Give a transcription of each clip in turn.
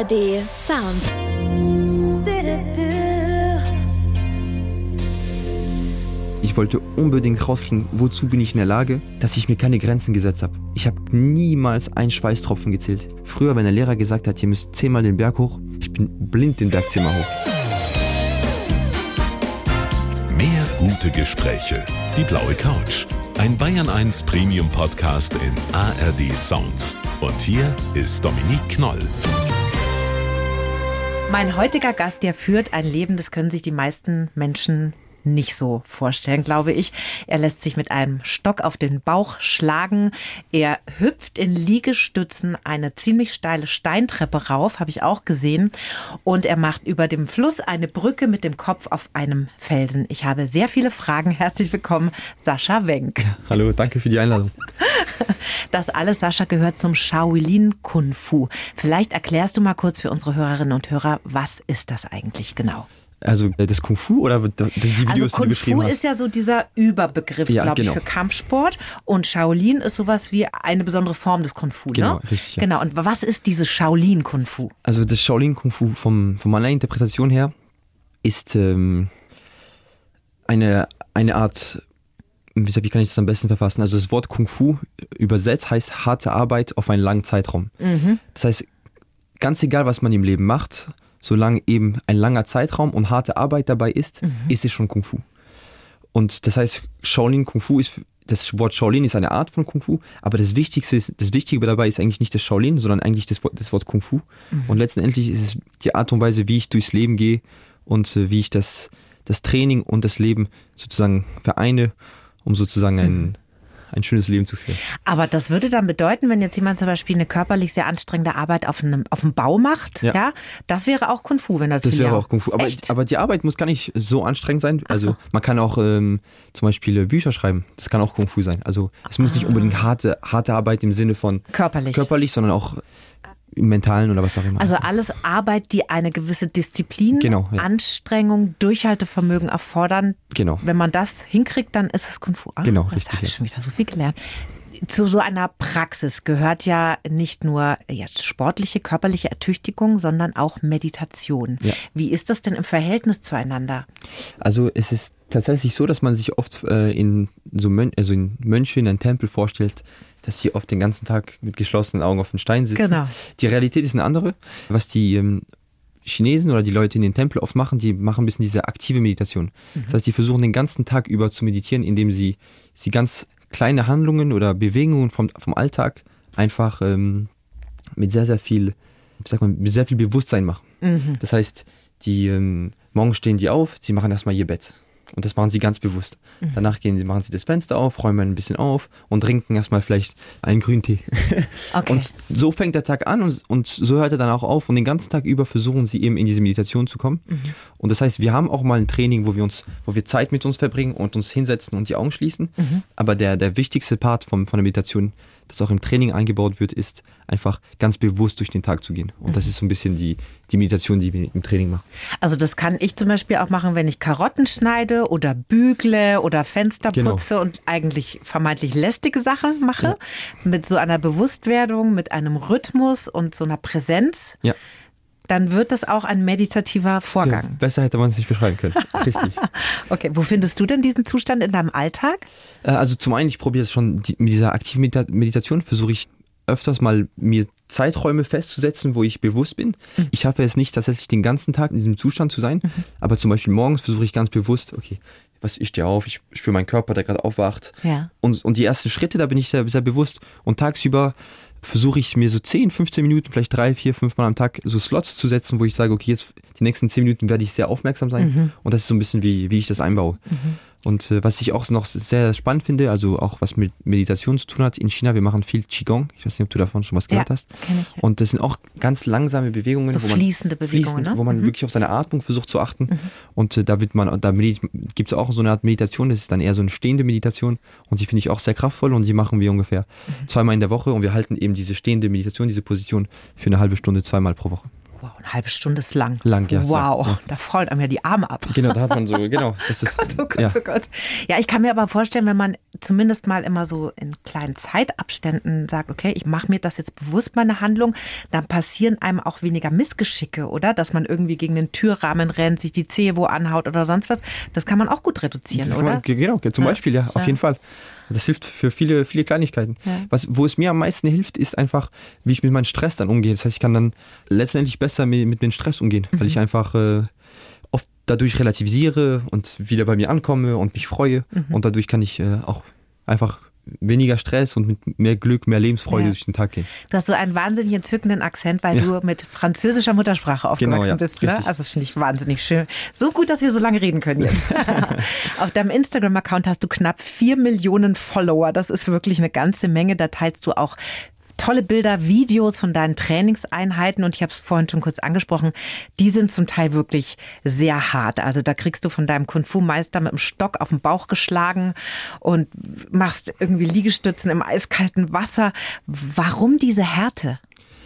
ARD Sounds. Ich wollte unbedingt rauskriegen, wozu bin ich in der Lage, dass ich mir keine Grenzen gesetzt habe. Ich habe niemals einen Schweißtropfen gezählt. Früher, wenn der Lehrer gesagt hat, ihr müsst 10-mal den Berg hoch, ich bin blind den Berg 10-mal hoch. Mehr gute Gespräche. Die blaue Couch. Ein Bayern 1 Premium Podcast in ARD Sounds. Und hier ist Dominique Knoll. Mein heutiger Gast, der führt ein Leben, das können sich die meisten Menschen nicht so vorstellen, glaube ich. Er lässt sich mit einem Stock auf den Bauch schlagen. Er hüpft in Liegestützen eine ziemlich steile Steintreppe rauf, habe ich auch gesehen. Und er macht über dem Fluss eine Brücke mit dem Kopf auf einem Felsen. Ich habe sehr viele Fragen. Herzlich willkommen, Sascha Wenk. Hallo, danke für die Einladung. Das alles, Sascha, gehört zum Shaolin Kung Fu. Vielleicht erklärst du mal kurz für unsere Hörerinnen und Hörer, was ist das eigentlich genau? Also das Kung Fu oder die Videos, die du beschrieben hast? Kung Fu ist ja so dieser Überbegriff, ja, glaube genau. ich, für Kampfsport. Und Shaolin ist sowas wie eine besondere Form des Kung Fu, genau, ne? Richtig, ja. Genau, und was ist dieses Shaolin Kung Fu? Also das Shaolin Kung Fu von meiner Interpretation her ist eine Art, wie kann ich das am besten verfassen? Also das Wort Kung Fu übersetzt heißt harte Arbeit auf einen langen Zeitraum. Mhm. Das heißt, ganz egal, was man im Leben macht, solange eben ein langer Zeitraum und harte Arbeit dabei ist, ist es schon Kung Fu. Und das heißt, Shaolin Kung Fu ist, das Wort Shaolin ist eine Art von Kung Fu, aber das Wichtige dabei ist eigentlich nicht das Shaolin, sondern eigentlich das Wort Kung Fu. Und letztendlich ist es die Art und Weise, wie ich durchs Leben gehe und wie ich das Training und das Leben sozusagen vereine, um sozusagen ein schönes Leben zu führen. Aber das würde dann bedeuten, wenn jetzt jemand zum Beispiel eine körperlich sehr anstrengende Arbeit auf dem Bau macht, ja, das wäre auch Kung Fu, wenn das Das wäre auch Kung Fu. Aber die Arbeit muss gar nicht so anstrengend sein. Also man kann auch zum Beispiel Bücher schreiben. Das kann auch Kung Fu sein. Also es muss nicht unbedingt harte Arbeit im Sinne von körperlich, sondern auch im Mentalen oder was auch immer. Also alles Arbeit, die eine gewisse Disziplin, Anstrengung, Durchhaltevermögen erfordern. Genau. Wenn man das hinkriegt, dann ist es Kung Fu. Genau, das richtig. habe ich schon wieder so viel gelernt. Zu so einer Praxis gehört ja nicht nur jetzt sportliche, körperliche Ertüchtigung, sondern auch Meditation. Ja. Wie ist das denn im Verhältnis zueinander? Also es ist tatsächlich so, dass man sich oft in Mönche in einem Tempel vorstellt, dass sie oft den ganzen Tag mit geschlossenen Augen auf dem Stein sitzen. Genau. Die Realität ist eine andere. Was die Chinesen oder die Leute in den Tempel oft machen, die machen ein bisschen diese aktive Meditation. Das heißt, die versuchen den ganzen Tag über zu meditieren, indem sie ganz kleine Handlungen oder Bewegungen vom Alltag einfach mit sehr viel Bewusstsein machen. Das heißt, morgens stehen die auf, sie machen erstmal ihr Bett. Und das machen sie ganz bewusst. Danach machen sie das Fenster auf, räumen ein bisschen auf und trinken erstmal vielleicht einen grünen Tee. Okay. Und so fängt der Tag an und so hört er dann auch auf. Und den ganzen Tag über versuchen sie eben in diese Meditation zu kommen. Und das heißt, wir haben auch mal ein Training, wo wir Zeit mit uns verbringen und uns hinsetzen und die Augen schließen. Aber der wichtigste Part von der Meditation, das auch im Training eingebaut wird, ist einfach ganz bewusst durch den Tag zu gehen. Und das ist so ein bisschen die Meditation, die wir im Training machen. Also das kann ich zum Beispiel auch machen, wenn ich Karotten schneide oder bügle oder Fenster putze und eigentlich vermeintlich lästige Sachen mache. Ja. Mit so einer Bewusstwerdung, mit einem Rhythmus und so einer Präsenz. Ja. Dann wird das auch ein meditativer Vorgang. Ja, besser hätte man es nicht beschreiben können. Richtig. Okay, wo findest du denn diesen Zustand in deinem Alltag? Also zum einen, ich probiere es schon mit dieser aktiven Meditation, versuche ich öfters mal mir Zeiträume festzusetzen, wo ich bewusst bin. Ich schaffe es nicht, tatsächlich den ganzen Tag in diesem Zustand zu sein, aber zum Beispiel morgens versuche ich ganz bewusst, okay, ich stehe auf, ich spüre meinen Körper, der gerade aufwacht. Ja. Und die ersten Schritte, da bin ich sehr, sehr bewusst. Und tagsüber versuche ich mir so 10, 15 Minuten, vielleicht 3, 4, 5 Mal am Tag so Slots zu setzen, wo ich sage, okay, jetzt die nächsten 10 Minuten werde ich sehr aufmerksam sein. Und das ist so ein bisschen, wie ich das einbaue. Und was ich auch noch sehr spannend finde, also auch was mit Meditation zu tun hat, in China, wir machen viel Qigong. Ich weiß nicht, ob du davon schon was gehört hast. Kenn ich. Und das sind auch ganz langsame Bewegungen. So fließende Bewegungen, ne? Wo man wirklich auf seine Atmung versucht zu achten. Und da gibt es auch so eine Art Meditation, das ist dann eher so eine stehende Meditation. Und die finde ich auch sehr kraftvoll und die machen wir ungefähr 2-mal in der Woche. Und wir halten eben diese stehende Meditation, diese Position für eine halbe Stunde 2-mal pro Woche. Wow, eine halbe Stunde ist lang. Lang, ja. Wow, ja. Da fallen einem ja die Arme ab. Genau, da hat man so, genau. Das ist, oh Gott. Ja, ich kann mir aber vorstellen, wenn man zumindest mal immer so in kleinen Zeitabständen sagt, okay, ich mache mir das jetzt bewusst, meine Handlung, dann passieren einem auch weniger Missgeschicke, oder? Dass man irgendwie gegen den Türrahmen rennt, sich die Zehe wo anhaut oder sonst was. Das kann man auch gut reduzieren, oder? Genau, zum Beispiel, ja, auf jeden Fall. Das hilft für viele, viele Kleinigkeiten. Ja. Wo es mir am meisten hilft, ist einfach, wie ich mit meinem Stress dann umgehe. Das heißt, ich kann dann letztendlich besser mit dem Stress umgehen, weil ich einfach oft dadurch relativisiere und wieder bei mir ankomme und mich freue. Und dadurch kann ich auch einfach weniger Stress und mit mehr Glück, mehr Lebensfreude durch den Tag gehen. Du hast so einen wahnsinnig entzückenden Akzent, weil du mit französischer Muttersprache aufgewachsen bist. Ne? Also das finde ich wahnsinnig schön. So gut, dass wir so lange reden können jetzt. Auf deinem Instagram-Account hast du knapp 4 Millionen Follower. Das ist wirklich eine ganze Menge. Da teilst du auch tolle Bilder, Videos von deinen Trainingseinheiten und ich habe es vorhin schon kurz angesprochen, die sind zum Teil wirklich sehr hart. Also da kriegst du von deinem Kung-Fu-Meister mit dem Stock auf den Bauch geschlagen und machst irgendwie Liegestützen im eiskalten Wasser. Warum diese Härte?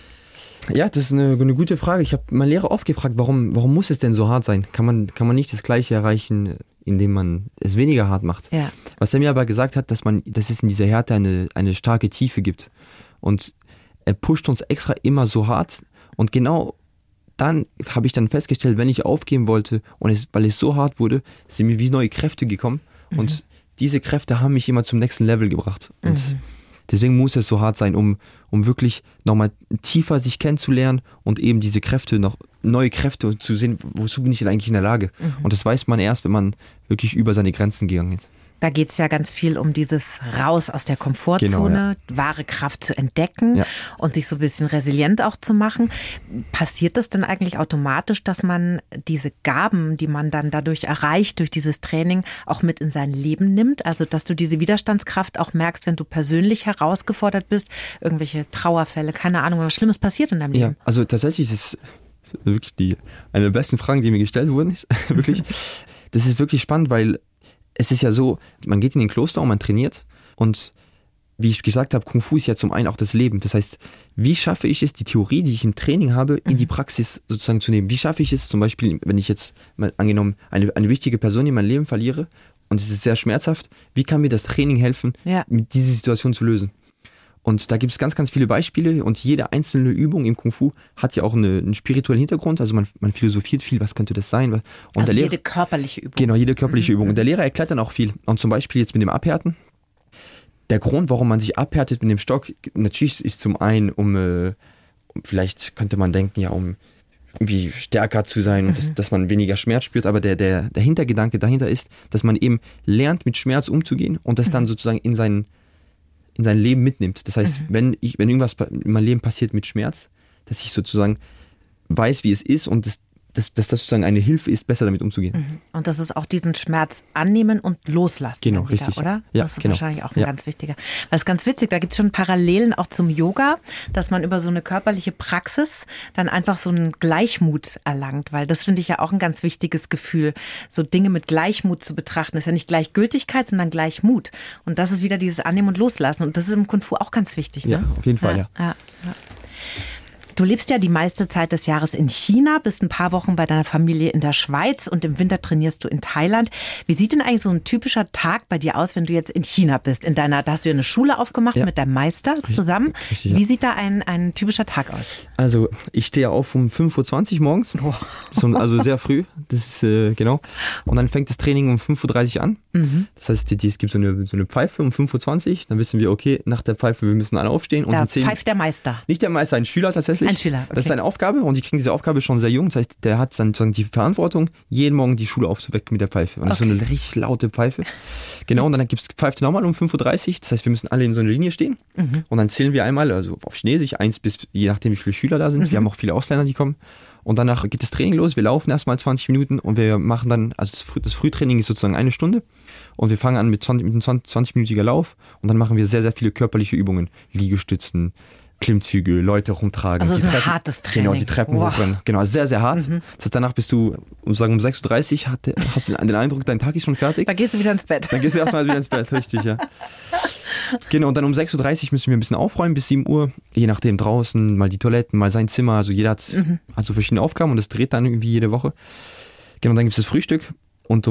Ja, das ist eine gute Frage. Ich habe meinen Lehrer oft gefragt, warum muss es denn so hart sein? Kann man nicht das Gleiche erreichen, indem man es weniger hart macht? Ja. Was er mir aber gesagt hat, dass es in dieser Härte eine starke Tiefe gibt. Und er pusht uns extra immer so hart. Und genau dann habe ich dann festgestellt, wenn ich aufgeben wollte und weil es so hart wurde, sind mir wie neue Kräfte gekommen. Und diese Kräfte haben mich immer zum nächsten Level gebracht. Und deswegen muss es so hart sein, um wirklich nochmal tiefer sich kennenzulernen und eben diese Kräfte, noch neue Kräfte zu sehen, wozu bin ich denn eigentlich in der Lage? Und das weiß man erst, wenn man wirklich über seine Grenzen gegangen ist. Da geht es ja ganz viel um dieses Raus aus der Komfortzone, wahre Kraft zu entdecken und sich so ein bisschen resilient auch zu machen. Passiert das denn eigentlich automatisch, dass man diese Gaben, die man dann dadurch erreicht, durch dieses Training, auch mit in sein Leben nimmt? Also, dass du diese Widerstandskraft auch merkst, wenn du persönlich herausgefordert bist, irgendwelche Trauerfälle, keine Ahnung, was Schlimmes passiert in deinem Leben? Ja, also tatsächlich ist es wirklich eine der besten Fragen, die mir gestellt wurden. Wirklich. Das ist wirklich spannend, weil es ist ja so, man geht in den Kloster und man trainiert und wie ich gesagt habe, Kung Fu ist ja zum einen auch das Leben. Das heißt, wie schaffe ich es, die Theorie, die ich im Training habe, in die Praxis sozusagen zu nehmen? Wie schaffe ich es zum Beispiel, wenn ich jetzt mal angenommen eine wichtige Person in meinem Leben verliere und es ist sehr schmerzhaft, wie kann mir das Training helfen, mit dieser Situation zu lösen? Und da gibt es ganz, ganz viele Beispiele und jede einzelne Übung im Kung Fu hat ja auch einen spirituellen Hintergrund. Also man philosophiert viel, was könnte das sein? Und also jede körperliche Übung. Genau, jede körperliche Übung. Und der Lehrer erklärt dann auch viel. Und zum Beispiel jetzt mit dem Abhärten. Der Grund, warum man sich abhärtet mit dem Stock, natürlich ist zum einen, um vielleicht könnte man denken, ja, um irgendwie stärker zu sein und dass man weniger Schmerz spürt. Aber der Hintergedanke dahinter ist, dass man eben lernt, mit Schmerz umzugehen und das dann sozusagen in sein Leben mitnimmt. Das heißt, wenn irgendwas in meinem Leben passiert mit Schmerz, dass ich sozusagen weiß, wie es ist und dass das sozusagen eine Hilfe ist, besser damit umzugehen. Und das ist auch diesen Schmerz annehmen und loslassen. Genau, wieder, richtig. Oder? Ja, das ist wahrscheinlich auch ein ganz wichtiger. Das ist ganz witzig, da gibt es schon Parallelen auch zum Yoga, dass man über so eine körperliche Praxis dann einfach so einen Gleichmut erlangt, weil das finde ich ja auch ein ganz wichtiges Gefühl, so Dinge mit Gleichmut zu betrachten. Das ist ja nicht Gleichgültigkeit, sondern Gleichmut. Und das ist wieder dieses Annehmen und Loslassen. Und das ist im Kung Fu auch ganz wichtig. Ne? Ja, auf jeden Fall, ja. Du lebst ja die meiste Zeit des Jahres in China, bist ein paar Wochen bei deiner Familie in der Schweiz und im Winter trainierst du in Thailand. Wie sieht denn eigentlich so ein typischer Tag bei dir aus, wenn du jetzt in China bist? Da hast du ja eine Schule aufgemacht mit deinem Meister zusammen. Richtig, Wie sieht da ein typischer Tag aus? Also ich stehe auf um 5.20 Uhr morgens, also sehr früh, das ist genau. Und dann fängt das Training um 5.30 Uhr an. Das heißt, es gibt so eine Pfeife um 5.20 Uhr, dann wissen wir, okay, nach der Pfeife, wir müssen alle aufstehen. Und da pfeift der Meister? Nicht der Meister, ein Schüler tatsächlich. Ein Schüler, okay. Das ist seine Aufgabe und die kriegen diese Aufgabe schon sehr jung. Das heißt, der hat dann sozusagen die Verantwortung, jeden Morgen die Schule aufzuwecken mit der Pfeife. Und das ist so eine richtig laute Pfeife. Genau, und dann pfeift nochmal um 5.30 Uhr. Das heißt, wir müssen alle in so einer Linie stehen. Und dann zählen wir einmal, also auf Chinesisch, 1 bis, je nachdem wie viele Schüler da sind. Wir haben auch viele Ausländer, die kommen. Und danach geht das Training los. Wir laufen erstmal 20 Minuten und wir machen dann, also das Frühtraining ist sozusagen 1 Stunde. Und wir fangen an mit einem 20-minütiger Lauf. Und dann machen wir sehr, sehr viele körperliche Übungen. Liegestützen, Klimmzüge, Leute rumtragen. Also das ist ein hartes Training. Genau, die Treppen hochrennen. Genau, sehr, sehr hart. Das heißt, danach bist du, um 6.30 Uhr, hast du den Eindruck, dein Tag ist schon fertig. Dann gehst du wieder ins Bett. Dann gehst du erstmal wieder ins Bett, richtig, ja. Genau, und dann um 6.30 Uhr müssen wir ein bisschen aufräumen bis 7 Uhr. Je nachdem draußen, mal die Toiletten, mal sein Zimmer. Also jeder hat so verschiedene Aufgaben und das dreht dann irgendwie jede Woche. Genau, dann gibt es das Frühstück und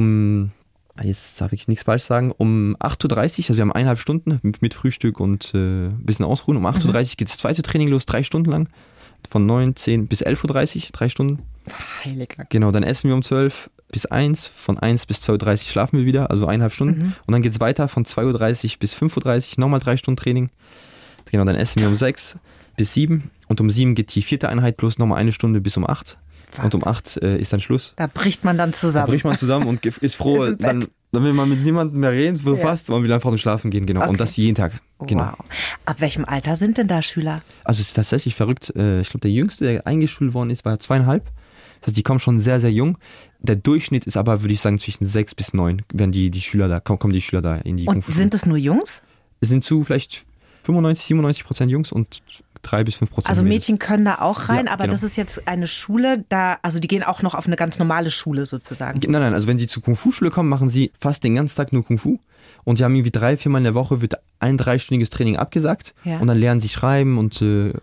jetzt darf ich nichts falsch sagen, um 8.30 Uhr, also wir haben 1,5 Stunden mit Frühstück und ein bisschen ausruhen. Um 8.30 Uhr geht das zweite Training los, 3 Stunden lang. Von 9, 10 bis 11.30 Uhr, 3 Stunden. Heiliger. Genau, dann essen wir um 12 bis 1, von 1 bis 2.30 Uhr schlafen wir wieder, also 1,5 Stunden. Und dann geht es weiter von 2.30 Uhr bis 5.30 Uhr, nochmal 3 Stunden Training. Genau, dann essen wir um 6 bis 7 und um 7 geht die 4. Einheit los, nochmal 1 Stunde bis um 8. Und um 8 ist dann Schluss. Da bricht man dann zusammen. Und ist froh, dann will man mit niemandem mehr reden, so fast, und will einfach nur schlafen gehen, genau. Okay. Und das jeden Tag. Genau. Wow. Ab welchem Alter sind denn da Schüler? Also es ist tatsächlich verrückt. Ich glaube, der Jüngste, der eingeschult worden ist, war 2,5. Das heißt, die kommen schon sehr, sehr jung. Der Durchschnitt ist aber, würde ich sagen, zwischen 6 bis 9, werden die Schüler da, kommen die Schüler da in die Kung Fu. Und sind es nur Jungs? Es sind vielleicht 95-97% Jungs und 3 bis 5%. Also Mädchen können da auch rein, aber genau. Das ist jetzt eine Schule, also die gehen auch noch auf eine ganz normale Schule sozusagen. Nein, also wenn sie zur Kung-Fu-Schule kommen, machen sie fast den ganzen Tag nur Kung-Fu. Und die haben irgendwie 3-4 Mal in der Woche wird ein 3-stündiges Training abgesagt. Ja. Und dann lernen sie schreiben und.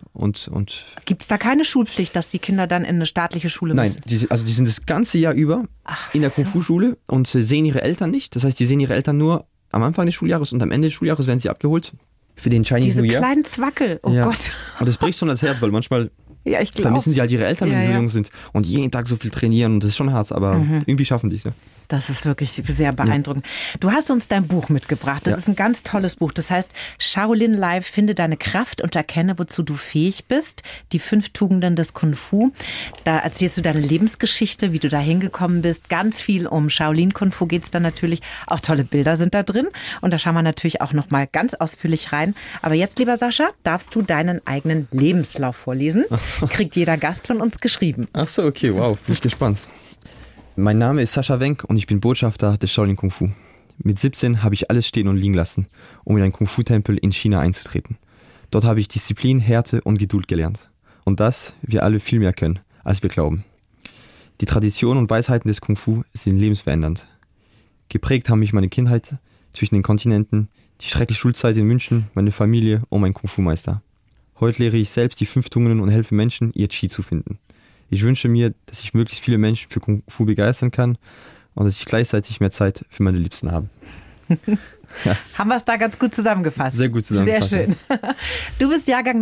Gibt es da keine Schulpflicht, dass die Kinder dann in eine staatliche Schule müssen? Nein, die sind das ganze Jahr über in der Kung-Fu-Schule und sehen ihre Eltern nicht. Das heißt, die sehen ihre Eltern nur am Anfang des Schuljahres und am Ende des Schuljahres werden sie abgeholt. Für den Chinese New Year. Diese kleinen Zwackel, oh Gott. Und das bricht schon das Herz, weil manchmal vermissen sie halt ihre Eltern, wenn sie so jung sind. Und jeden Tag so viel trainieren und das ist schon hart, aber irgendwie schaffen die es, ja. Das ist wirklich sehr beeindruckend. Ja. Du hast uns dein Buch mitgebracht. Das ist ein ganz tolles Buch. Das heißt, Shaolin Life, finde deine Kraft und erkenne, wozu du fähig bist. Die 5 Tugenden des Kung Fu. Da erzählst du deine Lebensgeschichte, wie du da hingekommen bist. Ganz viel um Shaolin Kung Fu geht es dann natürlich. Auch tolle Bilder sind da drin. Und da schauen wir natürlich auch noch mal ganz ausführlich rein. Aber jetzt, lieber Sascha, darfst du deinen eigenen Lebenslauf vorlesen. So. Kriegt jeder Gast von uns geschrieben. Ach so, okay, wow, bin ich gespannt. Mein Name ist Sascha Wenk und ich bin Botschafter des Shaolin Kung Fu. Mit 17 habe ich alles stehen und liegen lassen, um in einen Kung Fu Tempel in China einzutreten. Dort habe ich Disziplin, Härte und Geduld gelernt. Und das wir alle viel mehr können, als wir glauben. Die Traditionen und Weisheiten des Kung Fu sind lebensverändernd. Geprägt haben mich meine Kindheit zwischen den Kontinenten, die schreckliche Schulzeit in München, meine Familie und mein Kung Fu Meister. Heute lehre ich selbst die 5 Tugenden und helfe Menschen, ihr Qi zu finden. Ich wünsche mir, dass ich möglichst viele Menschen für Kung Fu begeistern kann und dass ich gleichzeitig mehr Zeit für meine Liebsten habe. Ja. Haben wir es da ganz gut zusammengefasst? Sehr gut zusammengefasst. Sehr schön. Du bist Jahrgang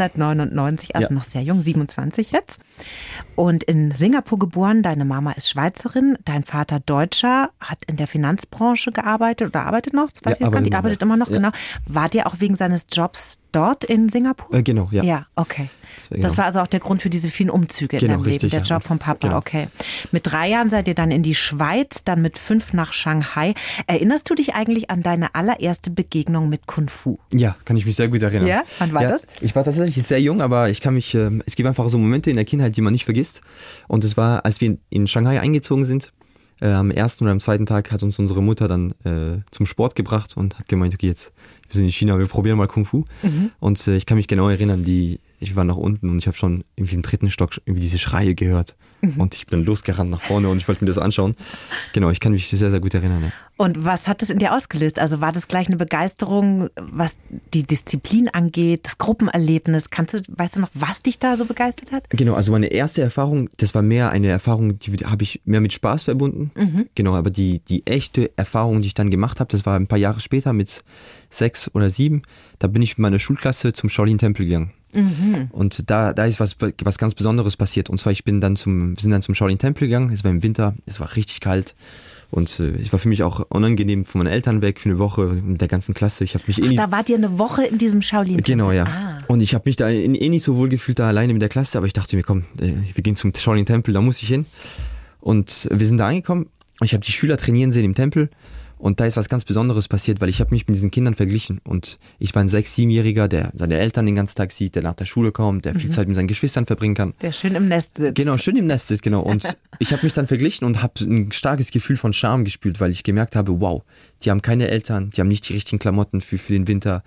1999, also noch sehr jung, 27 jetzt. Und in Singapur geboren. Deine Mama ist Schweizerin, dein Vater Deutscher, hat in der Finanzbranche gearbeitet oder arbeitet noch? Weiß ich jetzt gar nicht, arbeitet immer noch, genau. Wart ihr auch wegen seines Jobs dort in Singapur? Genau, ja. Ja, okay. Das war also auch der Grund für diese vielen Umzüge in deinem Leben, der Job vom Papa, okay. Mit 3 Jahren seid ihr dann in die Schweiz, dann mit 5 nach Shanghai. Erinnerst du dich eigentlich an deine allererste Begegnung mit Kung Fu? Ja, kann ich mich sehr gut erinnern. Ja, wann war das? Ich war tatsächlich sehr jung, aber ich kann mich, es gibt einfach so Momente in der Kindheit, die man nicht vergisst. Und es war, als wir in Shanghai eingezogen sind, am ersten oder am zweiten Tag hat uns unsere Mutter dann zum Sport gebracht und hat gemeint, okay, jetzt, wir sind in China, wir probieren mal Kung Fu. Und ich kann mich genau erinnern, ich war nach unten und ich habe schon irgendwie im 3. Stock irgendwie diese Schreie gehört. Und ich bin losgerannt nach vorne und ich wollte mir das anschauen. Genau, ich kann mich sehr, sehr gut erinnern. Ja. Und was hat das in dir ausgelöst? Also war das gleich eine Begeisterung, was die Disziplin angeht, das Gruppenerlebnis? Weißt du noch, was dich da so begeistert hat? Genau, also meine erste Erfahrung, das war mehr eine Erfahrung, die habe ich mehr mit Spaß verbunden. Genau, aber die echte Erfahrung, die ich dann gemacht habe, das war ein paar Jahre später mit 6 oder 7. Da bin ich mit meiner Schulklasse zum Shaolin-Tempel gegangen. Und da ist was ganz Besonderes passiert. Und zwar, wir sind dann zum Shaolin-Tempel gegangen. Es war im Winter, es war richtig kalt. Und es war für mich auch unangenehm von meinen Eltern weg für eine Woche mit der ganzen Klasse. Ich habe mich da wart ihr eine Woche in diesem Shaolin-Tempel? Genau, ja. Und ich habe mich da nicht so wohl gefühlt, da alleine mit der Klasse. Aber ich dachte mir, komm, wir gehen zum Shaolin-Tempel, da muss ich hin. Und wir sind da angekommen. Und ich habe die Schüler trainieren sehen im Tempel. Und da ist was ganz Besonderes passiert, weil ich habe mich mit diesen Kindern verglichen. Und ich war ein 6-, 7-Jähriger, der seine Eltern den ganzen Tag sieht, der nach der Schule kommt, der viel Zeit mit seinen Geschwistern verbringen kann. Der schön im Nest sitzt. Genau, schön im Nest sitzt, genau. Und ich habe mich dann verglichen und habe ein starkes Gefühl von Scham gespürt, weil ich gemerkt habe, wow, die haben keine Eltern, die haben nicht die richtigen Klamotten für den Winter.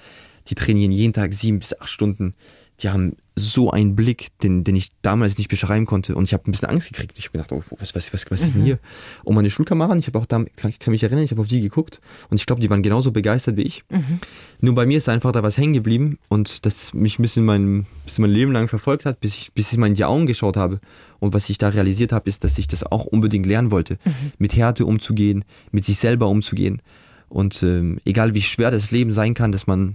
die trainieren jeden Tag 7 bis 8 Stunden. Die haben so einen Blick, den ich damals nicht beschreiben konnte. Und ich habe ein bisschen Angst gekriegt. Ich habe gedacht, oh, was ist denn hier? Und meine Schulkameraden, ich kann mich erinnern, ich habe auf die geguckt. Und ich glaube, die waren genauso begeistert wie ich. Nur bei mir ist einfach da was hängen geblieben. Und das mich ein bisschen mein Leben lang verfolgt hat, bis ich mal in die Augen geschaut habe. Und was ich da realisiert habe, ist, dass ich das auch unbedingt lernen wollte. Mit Härte umzugehen, mit sich selber umzugehen. Und egal wie schwer das Leben sein kann, dass man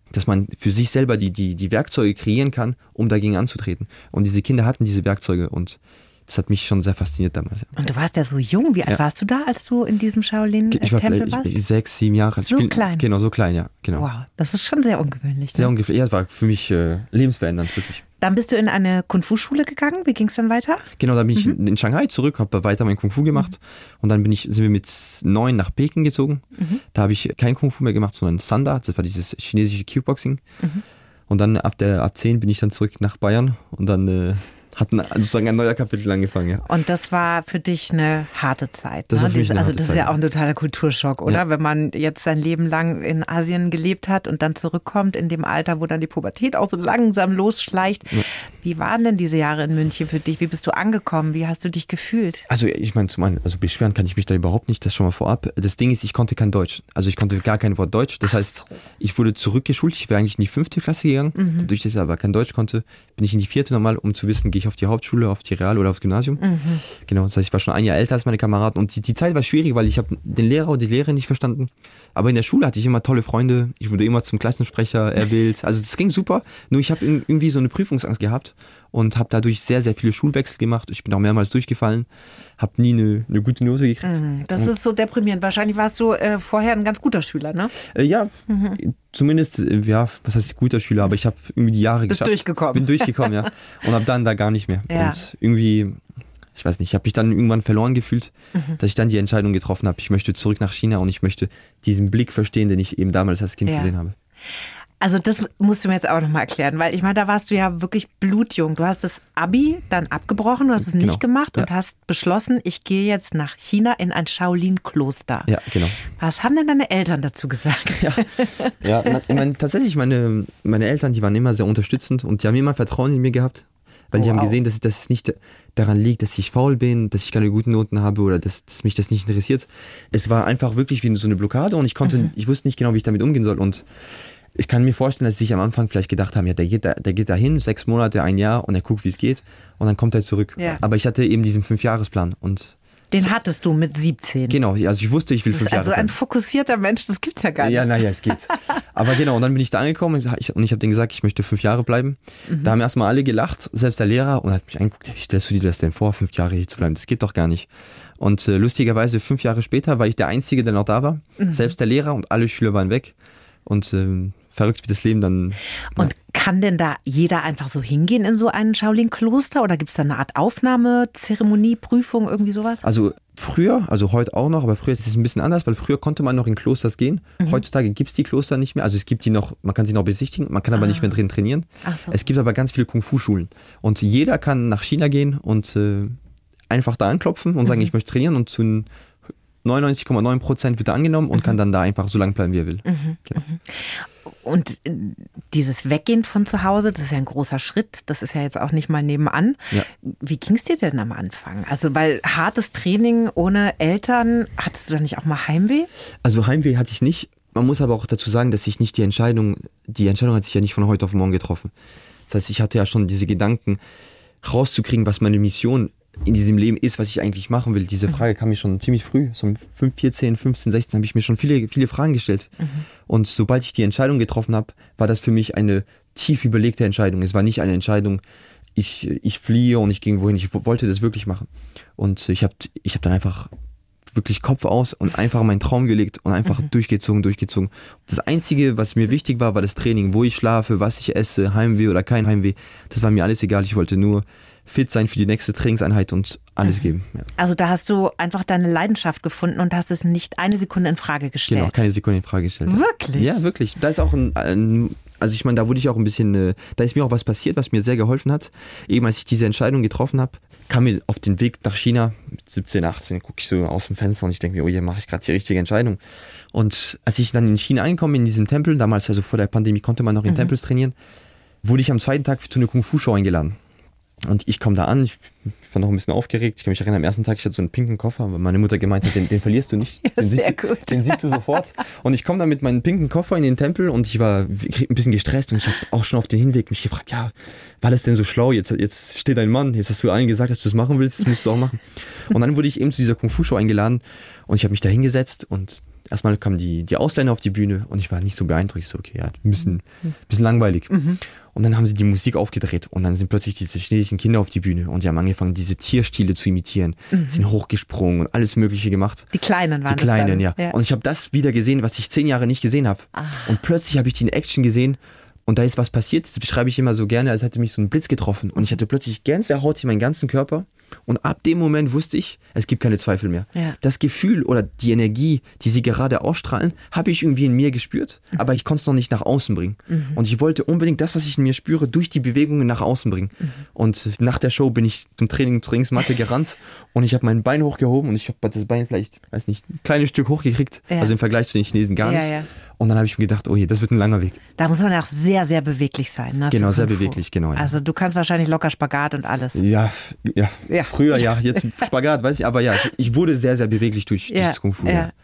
für sich selber die Werkzeuge kreieren kann, um dagegen anzutreten. Und diese Kinder hatten diese Werkzeuge und das hat mich schon sehr fasziniert damals. Und du warst ja so jung. Wie alt warst du da, als du in diesem Shaolin-Tempel warst? Ich war 6, 7 Jahre alt. So klein? Genau, so klein, ja. Genau. Wow, das ist schon sehr ungewöhnlich. Sehr ungewöhnlich. Ja, das war für mich lebensverändernd, wirklich. Dann bist du in eine Kung-Fu-Schule gegangen. Wie ging es dann weiter? Genau, da bin ich in Shanghai zurück, habe weiter mein Kung-Fu gemacht. Und dann sind wir mit 9 nach Peking gezogen. Da habe ich kein Kung-Fu mehr gemacht, sondern Sanda. Das war dieses chinesische Kickboxing. Und dann ab 10 bin ich dann zurück nach Bayern und dann hat sozusagen ein neuer Kapitel angefangen. Ja. Und das war für dich eine harte Zeit. Das ne? Das ist ja auch ein totaler Kulturschock, oder? Ja. Wenn man jetzt sein Leben lang in Asien gelebt hat und dann zurückkommt in dem Alter, wo dann die Pubertät auch so langsam losschleicht. Ja. Wie waren denn diese Jahre in München für dich? Wie bist du angekommen? Wie hast du dich gefühlt? Also ich meine, beschweren kann ich mich da überhaupt nicht, das schon mal vorab. Das Ding ist, ich konnte kein Deutsch. Also ich konnte gar kein Wort Deutsch. Das heißt, ich wurde zurückgeschult. Ich wäre eigentlich in die 5. Klasse gegangen. Dadurch, dass ich aber kein Deutsch konnte, bin ich in die 4. nochmal, um zu wissen, gehe ich auf die Hauptschule, auf die Real- oder aufs Gymnasium. Genau, das heißt, ich war schon ein Jahr älter als meine Kameraden. Und die Zeit war schwierig, weil ich habe den Lehrer oder die Lehrerin nicht verstanden. Aber in der Schule hatte ich immer tolle Freunde. Ich wurde immer zum Klassensprecher erwählt. Also das ging super. Nur ich habe irgendwie so eine Prüfungsangst gehabt und habe dadurch sehr, sehr viele Schulwechsel gemacht. Ich bin auch mehrmals durchgefallen, habe nie eine gute Note gekriegt. Das ist so deprimierend. Wahrscheinlich warst du vorher ein ganz guter Schüler, ne? Ja, zumindest, was heißt guter Schüler, aber ich habe irgendwie die Jahre geschafft. Bin durchgekommen, ja. Und ab dann da gar nicht mehr. Ja. Und irgendwie, ich weiß nicht, ich habe mich dann irgendwann verloren gefühlt, dass ich dann die Entscheidung getroffen habe, ich möchte zurück nach China und ich möchte diesen Blick verstehen, den ich eben damals als Kind gesehen habe. Also das musst du mir jetzt auch nochmal erklären, weil ich meine, da warst du ja wirklich blutjung. Du hast das Abi dann abgebrochen, du hast es nicht gemacht und hast beschlossen, ich gehe jetzt nach China in ein Shaolin-Kloster. Ja, genau. Was haben denn deine Eltern dazu gesagt? Tatsächlich, meine Eltern, die waren immer sehr unterstützend und die haben immer Vertrauen in mir gehabt. Weil die haben gesehen, dass es nicht daran liegt, dass ich faul bin, dass ich keine guten Noten habe oder dass mich das nicht interessiert. Es war einfach wirklich wie so eine Blockade und ich wusste nicht genau, wie ich damit umgehen soll. Und ich kann mir vorstellen, dass sie sich am Anfang vielleicht gedacht haben, ja, der geht da hin, 6 Monate, 1 Jahr und er guckt, wie es geht und dann kommt er zurück. Ja. Aber ich hatte eben diesen 5-Jahresplan und den hattest du mit 17. Genau, also ich wusste, ich will 5 Jahre. Also ein fokussierter Mensch, das gibt's ja gar nicht. Ja, naja, es geht. Aber genau, und dann bin ich da angekommen und ich habe denen gesagt, ich möchte 5 Jahre bleiben. Da haben erstmal alle gelacht, selbst der Lehrer, und hat mich angeguckt, wie stellst du dir das denn vor, 5 Jahre hier zu bleiben? Das geht doch gar nicht. Und lustigerweise 5 Jahre später war ich der Einzige, der noch da war. Selbst der Lehrer und alle Schüler waren weg. Und verrückt, wie das Leben dann... Und kann denn da jeder einfach so hingehen in so ein Shaolin-Kloster oder gibt es da eine Art Aufnahmezeremonie, Prüfung, irgendwie sowas? Also früher, also heute auch noch, aber früher ist es ein bisschen anders, weil früher konnte man noch in Klosters gehen. Heutzutage gibt es die Kloster nicht mehr. Also es gibt die noch, man kann sie noch besichtigen, man kann aber nicht mehr drin trainieren. So. Es gibt aber ganz viele Kung-Fu-Schulen und jeder kann nach China gehen und einfach da anklopfen und sagen, ich möchte trainieren und zu 99,9% wird er angenommen und kann dann da einfach so lange bleiben, wie er will. Genau. Und dieses Weggehen von zu Hause, das ist ja ein großer Schritt, das ist ja jetzt auch nicht mal nebenan. Ja. Wie ging es dir denn am Anfang? Also weil hartes Training ohne Eltern, hattest du da nicht auch mal Heimweh? Also Heimweh hatte ich nicht. Man muss aber auch dazu sagen, dass ich nicht die Entscheidung hat sich ja nicht von heute auf morgen getroffen. Das heißt, ich hatte ja schon diese Gedanken rauszukriegen, was meine Mission in diesem Leben ist, was ich eigentlich machen will. Diese Frage kam mir schon ziemlich früh, so um 5, 14, 15, 16 habe ich mir schon viele, viele Fragen gestellt. Und sobald ich die Entscheidung getroffen habe, war das für mich eine tief überlegte Entscheidung. Es war nicht eine Entscheidung, ich fliehe und ich ging wohin, ich wollte das wirklich machen. Und ich hab dann einfach wirklich Kopf aus und einfach meinen Traum gelegt und einfach durchgezogen. Das Einzige, was mir wichtig war das Training, wo ich schlafe, was ich esse, Heimweh oder kein Heimweh. Das war mir alles egal, ich wollte nur fit sein für die nächste Trainingseinheit und alles geben. Ja. Also da hast du einfach deine Leidenschaft gefunden und hast es nicht eine Sekunde in Frage gestellt. Genau, keine Sekunde in Frage gestellt. Wirklich? Ja, wirklich. Da ist auch ein Also ich meine, da wurde ich auch ein bisschen, da ist mir auch was passiert, was mir sehr geholfen hat. Eben als ich diese Entscheidung getroffen habe, kam mir auf den Weg nach China mit 17, 18, gucke ich so aus dem Fenster und ich denke mir, oh, hier mache ich gerade die richtige Entscheidung. Und als ich dann in China angekommen bin, in diesem Tempel, damals also vor der Pandemie konnte man noch in Tempels trainieren, wurde ich am zweiten Tag zu einer Kung-Fu-Show eingeladen. Und ich komme da an, ich war noch ein bisschen aufgeregt. Ich kann mich erinnern, am ersten Tag, ich hatte so einen pinken Koffer, weil meine Mutter gemeint hat, den verlierst du nicht. Ja, den siehst du sofort. Und ich komme da mit meinem pinken Koffer in den Tempel und ich war ein bisschen gestresst und ich habe auch schon auf den Hinweg mich gefragt, ja, war das denn so schlau? Jetzt steht ein Mann, jetzt hast du allen gesagt, dass du es machen willst, das musst du auch machen. Und dann wurde ich eben zu dieser Kung-Fu-Show eingeladen und ich habe mich da hingesetzt und erstmal kamen die Ausländer auf die Bühne und ich war nicht so beeindruckt. So, okay, ja, ein bisschen langweilig. Und dann haben sie die Musik aufgedreht und dann sind plötzlich diese chinesischen Kinder auf die Bühne und die haben angefangen, diese Tierstile zu imitieren. Sind hochgesprungen und alles Mögliche gemacht. Die Kleinen waren das. Die Kleinen, ja. Und ich habe das wieder gesehen, was ich 10 Jahre nicht gesehen habe. Und plötzlich habe ich die in Action gesehen und da ist was passiert. Das beschreibe ich immer so gerne, als hätte mich so ein Blitz getroffen. Und ich hatte plötzlich Gänsehaut in meinen ganzen Körper. Und ab dem Moment wusste ich, es gibt keine Zweifel mehr. Ja. Das Gefühl oder die Energie, die sie gerade ausstrahlen, habe ich irgendwie in mir gespürt, aber ich konnte es noch nicht nach außen bringen. Und ich wollte unbedingt das, was ich in mir spüre, durch die Bewegungen nach außen bringen. Und nach der Show bin ich zum Trainingsmatte gerannt und ich habe mein Bein hochgehoben und ich habe das Bein vielleicht, weiß nicht, ein kleines Stück hochgekriegt, also im Vergleich zu den Chinesen gar nicht. Ja. Und dann habe ich mir gedacht, oh je, das wird ein langer Weg. Da muss man auch sehr, sehr beweglich sein. Ne, genau, sehr beweglich, genau. Ja. Also du kannst wahrscheinlich locker Spagat und alles. Ja. Früher ja, jetzt Spagat, weiß ich, aber ja, ich wurde sehr, sehr beweglich durch das Kung Fu. Ja.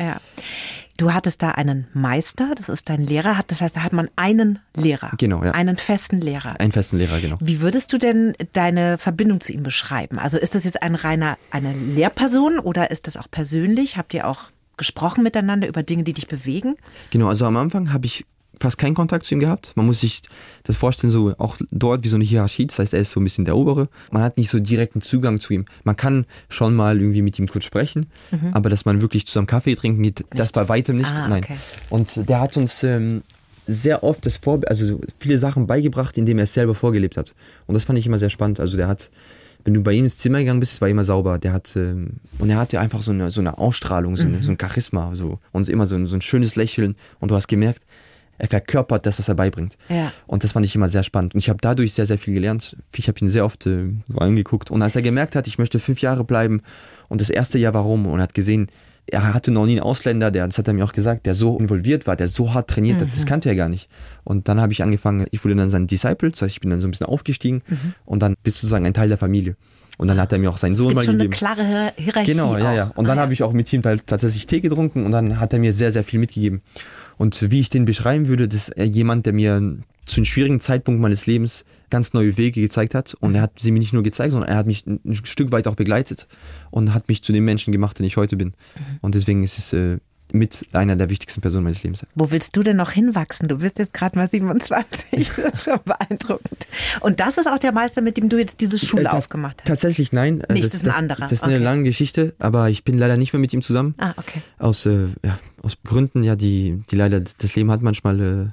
Du hattest da einen Meister, das ist dein Lehrer, das heißt, da hat man einen Lehrer. Genau, ja. Einen festen Lehrer. Einen festen Lehrer, genau. Wie würdest du denn deine Verbindung zu ihm beschreiben? Also ist das jetzt eine Lehrperson oder ist das auch persönlich? Habt ihr auch gesprochen miteinander über Dinge, die dich bewegen? Genau, also am Anfang habe ich fast keinen Kontakt zu ihm gehabt. Man muss sich das vorstellen, so auch dort wie so eine Hierarchie. Das heißt, er ist so ein bisschen der Obere. Man hat nicht so direkten Zugang zu ihm. Man kann schon mal irgendwie mit ihm kurz sprechen, aber dass man wirklich zusammen Kaffee trinken geht, das bei weitem nicht. Nein. Okay. Und der hat uns sehr oft also viele Sachen beigebracht, indem er es selber vorgelebt hat. Und das fand ich immer sehr spannend. Also der hat, wenn du bei ihm ins Zimmer gegangen bist, es war immer sauber. Und er hatte einfach so eine Ausstrahlung, so ein Charisma, und immer so ein schönes Lächeln. Und du hast gemerkt, er verkörpert das, was er beibringt. Ja. Und das fand ich immer sehr spannend. Und ich habe dadurch sehr, sehr viel gelernt. Ich habe ihn sehr oft so angeguckt. Und als er gemerkt hat, ich möchte 5 Jahre bleiben und das erste Jahr warum, und hat gesehen, er hatte noch nie einen Ausländer, das hat er mir auch gesagt, der so involviert war, der so hart trainiert hat, das kannte er gar nicht. Und dann habe ich angefangen, ich wurde dann sein Disciple, das heißt, ich bin dann so ein bisschen aufgestiegen und dann bist du sozusagen ein Teil der Familie. Und dann hat er mir auch seinen Sohn mal gegeben. Es gibt schon eine klare Hierarchie. Genau, ja. Und dann habe ich auch mit ihm tatsächlich Tee getrunken und dann hat er mir sehr, sehr viel mitgegeben. Und wie ich den beschreiben würde, das ist jemand, der mir zu einem schwierigen Zeitpunkt meines Lebens ganz neue Wege gezeigt hat. Und er hat sie mir nicht nur gezeigt, sondern er hat mich ein Stück weit auch begleitet und hat mich zu dem Menschen gemacht, den ich heute bin. Und deswegen ist es mit einer der wichtigsten Personen meines Lebens. Wo willst du denn noch hinwachsen? Du bist jetzt gerade mal 27, das ist schon beeindruckend. Und das ist auch der Meister, mit dem du jetzt diese Schule aufgemacht hast? Tatsächlich nein. Nicht, das ist ein anderer. Das ist eine lange Geschichte, aber ich bin leider nicht mehr mit ihm zusammen. Okay. Aus Gründen, die leider das Leben hat manchmal...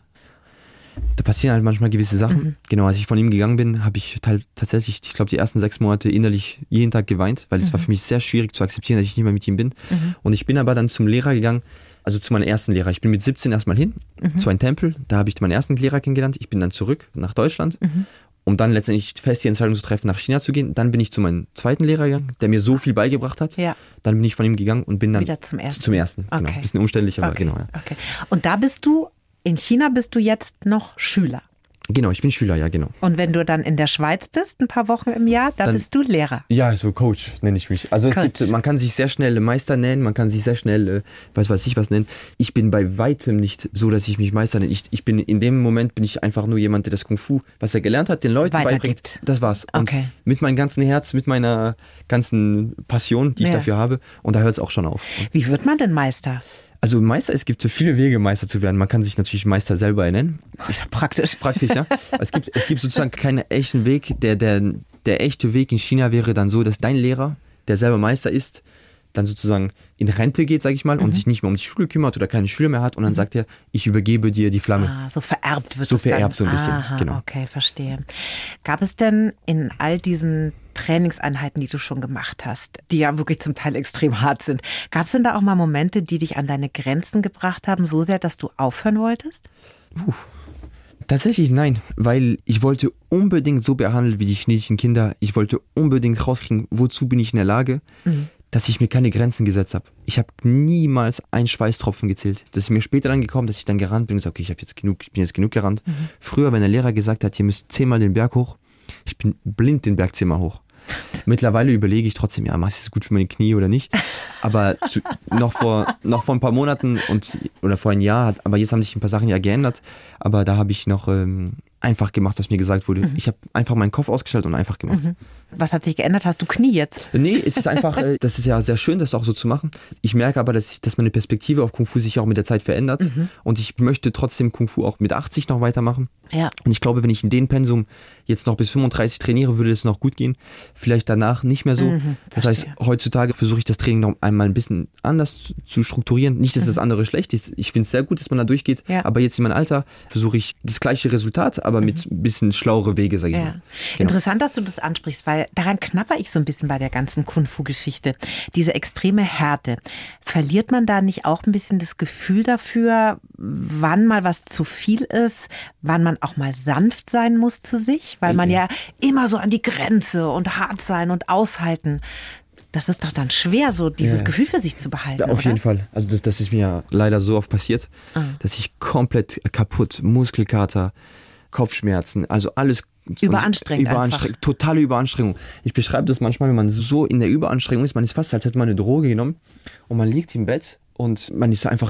Da passieren halt manchmal gewisse Sachen. Genau, als ich von ihm gegangen bin, habe ich tatsächlich, ich glaube, die ersten 6 Monate innerlich jeden Tag geweint, weil es war für mich sehr schwierig zu akzeptieren, dass ich nicht mehr mit ihm bin. Und ich bin aber dann zum Lehrer gegangen, also zu meinem ersten Lehrer. Ich bin mit 17 erstmal hin, zu einem Tempel, da habe ich meinen ersten Lehrer kennengelernt. Ich bin dann zurück nach Deutschland, um dann letztendlich fest die Entscheidung zu treffen, nach China zu gehen. Dann bin ich zu meinem zweiten Lehrer gegangen, der mir so viel beigebracht hat. Ja. Dann bin ich von ihm gegangen und bin dann wieder zum ersten. Okay. Genau. Ein bisschen umständlich, aber genau. Ja. Okay. Und da in China bist du jetzt noch Schüler. Genau, ich bin Schüler, ja, genau. Und wenn du dann in der Schweiz bist, ein paar Wochen im Jahr, dann bist du Lehrer. Ja, so Coach nenne ich mich. Also man kann sich sehr schnell Meister nennen, man kann sich sehr schnell, weiß ich was nennen. Ich bin bei weitem nicht so, dass ich mich Meister nenne. In dem Moment bin ich einfach nur jemand, der das Kung Fu, was er gelernt hat, den Leuten beibringt. Das war's. Und mit meinem ganzen Herz, mit meiner ganzen Passion, die ich dafür habe. Und da hört es auch schon auf. Wie wird man denn Meister? Also Meister, es gibt so viele Wege, Meister zu werden. Man kann sich natürlich Meister selber nennen. Das ist ja praktisch. Praktisch, ja. Es gibt sozusagen keinen echten Weg. Der echte Weg in China wäre dann so, dass dein Lehrer, der selber Meister ist, dann sozusagen in Rente geht, sage ich mal, und sich nicht mehr um die Schule kümmert oder keine Schüler mehr hat. Und dann sagt er, ich übergebe dir die Flamme. So vererbt wird es dann. So vererbt so ein bisschen, genau. Okay, verstehe. Gab es denn in all diesen Trainingseinheiten, die du schon gemacht hast, die ja wirklich zum Teil extrem hart sind, gab es denn da auch mal Momente, die dich an deine Grenzen gebracht haben, so sehr, dass du aufhören wolltest? Tatsächlich nein, weil ich wollte unbedingt so behandelt wie die chinesischen Kinder. Ich wollte unbedingt rauskriegen, wozu bin ich in der Lage, dass ich mir keine Grenzen gesetzt habe. Ich habe niemals einen Schweißtropfen gezählt. Das ist mir später dann gekommen, dass ich dann gerannt bin und gesagt, okay, ich bin jetzt genug gerannt. Früher, wenn der Lehrer gesagt hat, ihr müsst 10-mal den Berg hoch, ich bin blind den Berg 10-mal hoch. Mittlerweile überlege ich trotzdem, ja, machst du das gut für meine Knie oder nicht? Aber noch vor ein paar Monaten oder vor einem Jahr, aber jetzt haben sich ein paar Sachen ja geändert. Aber da habe ich noch einfach gemacht, was mir gesagt wurde. Ich habe einfach meinen Kopf ausgestellt und einfach gemacht. Was hat sich geändert? Hast du Knie jetzt? Nee, es ist einfach, das ist ja sehr schön, das auch so zu machen. Ich merke aber, dass meine Perspektive auf Kung Fu sich auch mit der Zeit verändert. Und ich möchte trotzdem Kung Fu auch mit 80 noch weitermachen. Ja. Und ich glaube, wenn ich in dem Pensum jetzt noch bis 35 trainiere, würde es noch gut gehen. Vielleicht danach nicht mehr so. Das heißt, heutzutage versuche ich das Training noch einmal ein bisschen anders zu strukturieren. Nicht, dass das andere schlecht ist. Ich finde es sehr gut, dass man da durchgeht. Ja. Aber jetzt in meinem Alter versuche ich das gleiche Resultat, aber mit ein bisschen schlauere Wege, sage ich mal. Genau. Interessant, dass du das ansprichst, weil daran knapper ich so ein bisschen bei der ganzen Kung-Fu-Geschichte. Diese extreme Härte. Verliert man da nicht auch ein bisschen das Gefühl dafür, wann mal was zu viel ist, wann man auch mal sanft sein muss zu sich? Weil man ja immer so an die Grenze und hart sein und aushalten. Das ist doch dann schwer, so dieses Gefühl für sich zu behalten. Ja, auf oder? jeden Fall. Also das ist mir leider so oft passiert, dass ich komplett kaputt, Muskelkater, Kopfschmerzen, also alles überanstrengend. Totale Überanstrengung. Ich beschreibe das manchmal, wenn man so in der Überanstrengung ist, man ist fast, als hätte man eine Droge genommen und man liegt im Bett und man ist einfach